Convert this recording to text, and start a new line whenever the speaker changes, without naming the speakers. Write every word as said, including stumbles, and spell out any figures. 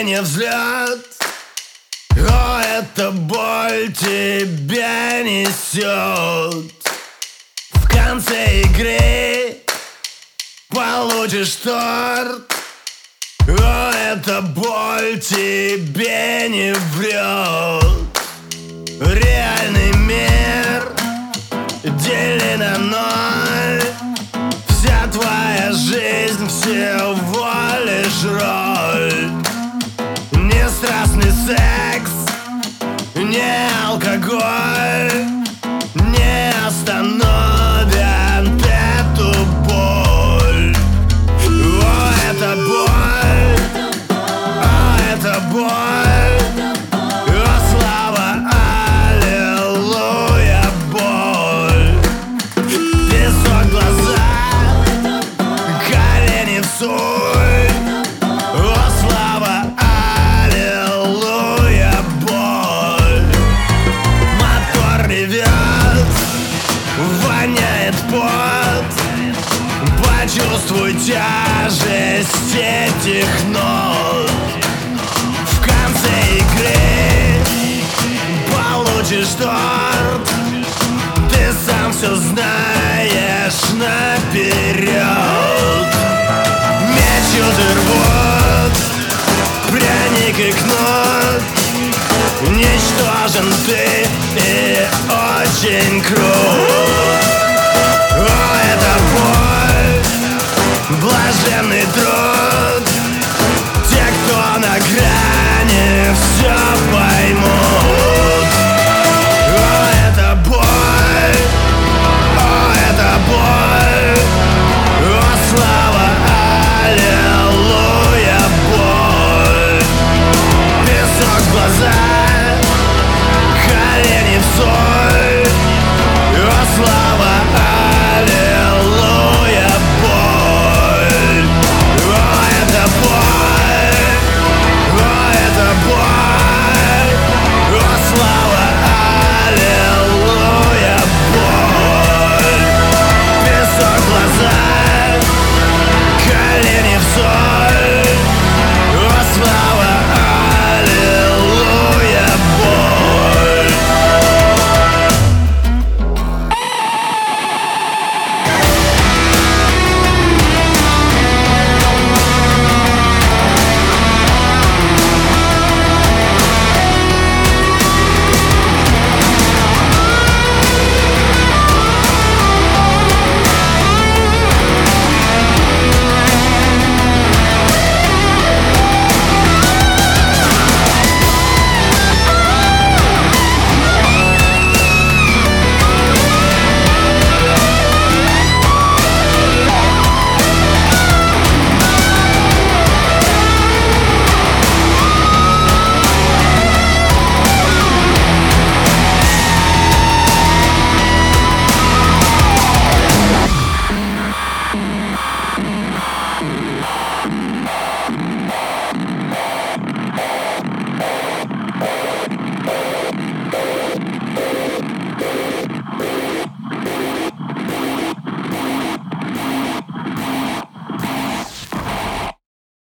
не взлет. О, эта боль тебя несет. В конце игры получишь торт. О, эта боль тебе не врет. Реальный мир делен на ноль. Вся твоя жизнь всего лишь роль. Не страстный секс, не алкоголь не остановят эту боль. О, это боль, о, это боль. О, слава, аллилуйя, боль. Песок в глазах, колени в соль. О, слава, аллилуйя, боль. Мотор ревет, воняет пот. Почувствуй тяжесть этих нот. В конце игры получишь торт. Ты сам все знаешь наперед. Меч рвут, пряник и кнут. Ничтожен ты и очень крут. О, это боль, блаженная